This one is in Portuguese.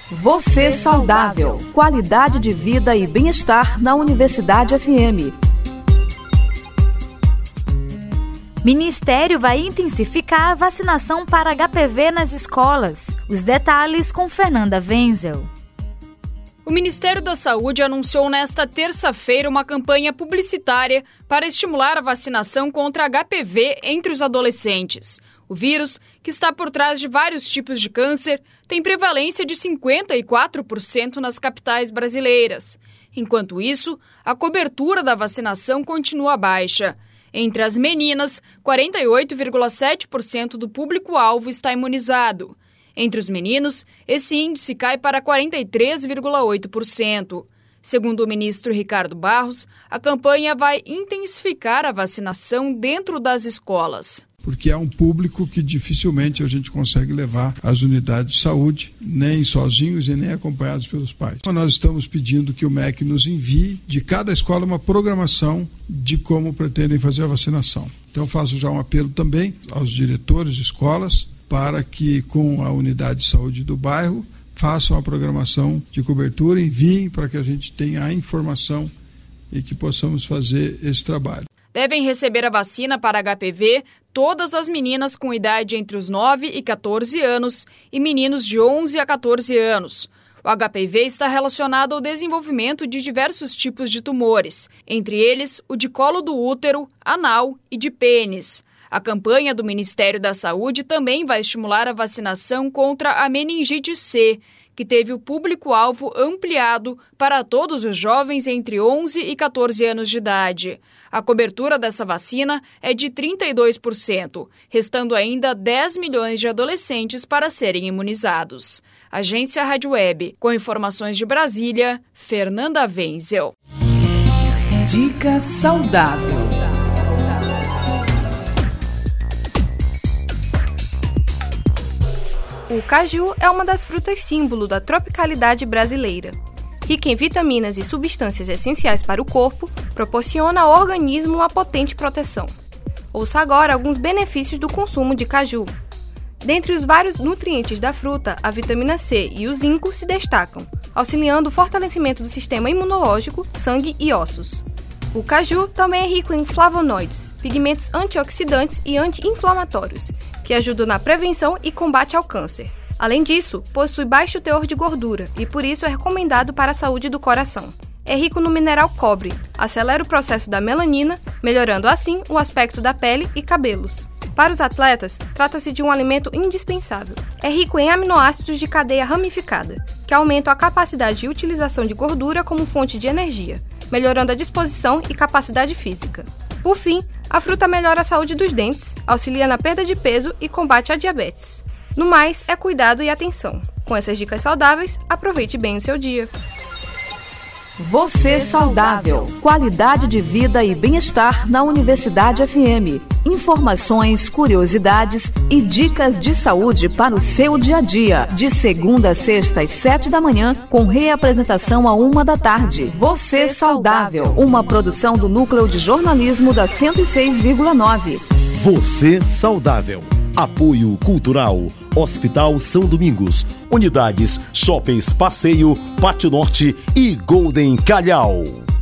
Você saudável. Qualidade de vida e bem-estar na Universidade FM. Ministério vai intensificar a vacinação para HPV nas escolas. Os detalhes com Fernanda Wenzel. O Ministério da Saúde anunciou nesta terça-feira uma campanha publicitária para estimular a vacinação contra HPV entre os adolescentes. O vírus, que está por trás de vários tipos de câncer, tem prevalência de 54% nas capitais brasileiras. Enquanto isso, a cobertura da vacinação continua baixa. Entre as meninas, 48,7% do público-alvo está imunizado. Entre os meninos, esse índice cai para 43,8%. Segundo o ministro Ricardo Barros, a campanha vai intensificar a vacinação dentro das escolas. Porque é um público que dificilmente a gente consegue levar às unidades de saúde, nem sozinhos e nem acompanhados pelos pais. Então, nós estamos pedindo que o MEC nos envie de cada escola uma programação de como pretendem fazer a vacinação. Então, faço já um apelo também aos diretores de escolas para que, com a unidade de saúde do bairro, façam a programação de cobertura, enviem para que a gente tenha a informação e que possamos fazer esse trabalho. Devem receber a vacina para HPV todas as meninas com idade entre os 9 e 14 anos e meninos de 11 a 14 anos. O HPV está relacionado ao desenvolvimento de diversos tipos de tumores, entre eles o de colo do útero, anal e de pênis. A campanha do Ministério da Saúde também vai estimular a vacinação contra a meningite C, que teve o público-alvo ampliado para todos os jovens entre 11 e 14 anos de idade. A cobertura dessa vacina é de 32%, restando ainda 10 milhões de adolescentes para serem imunizados. Agência Rádio Web, com informações de Brasília, Fernanda Wenzel. Dica saudável. O caju é uma das frutas símbolo da tropicalidade brasileira. Rica em vitaminas e substâncias essenciais para o corpo, proporciona ao organismo uma potente proteção. Ouça agora alguns benefícios do consumo de caju. Dentre os vários nutrientes da fruta, a vitamina C e o zinco se destacam, auxiliando o fortalecimento do sistema imunológico, sangue e ossos. O caju também é rico em flavonoides, pigmentos antioxidantes e anti-inflamatórios, que ajudam na prevenção e combate ao câncer. Além disso, possui baixo teor de gordura e por isso é recomendado para a saúde do coração. É rico no mineral cobre, acelera o processo da melanina, melhorando assim o aspecto da pele e cabelos. Para os atletas, trata-se de um alimento indispensável. É rico em aminoácidos de cadeia ramificada, que aumentam a capacidade de utilização de gordura como fonte de energia, melhorando a disposição e capacidade física. Por fim, a fruta melhora a saúde dos dentes, auxilia na perda de peso e combate a diabetes. No mais, é cuidado e atenção. Com essas dicas saudáveis, aproveite bem o seu dia. Você saudável. Qualidade de vida e bem-estar na Universidade FM. Informações, curiosidades e dicas de saúde para o seu dia a dia. De segunda a sexta às 7 da manhã, com reapresentação à 1 da tarde. Você saudável. Uma produção do Núcleo de Jornalismo da 106,9. Você saudável. Apoio Cultural. Hospital São Domingos, unidades Shoppings Passeio, Pátio Norte e Golden Calhau.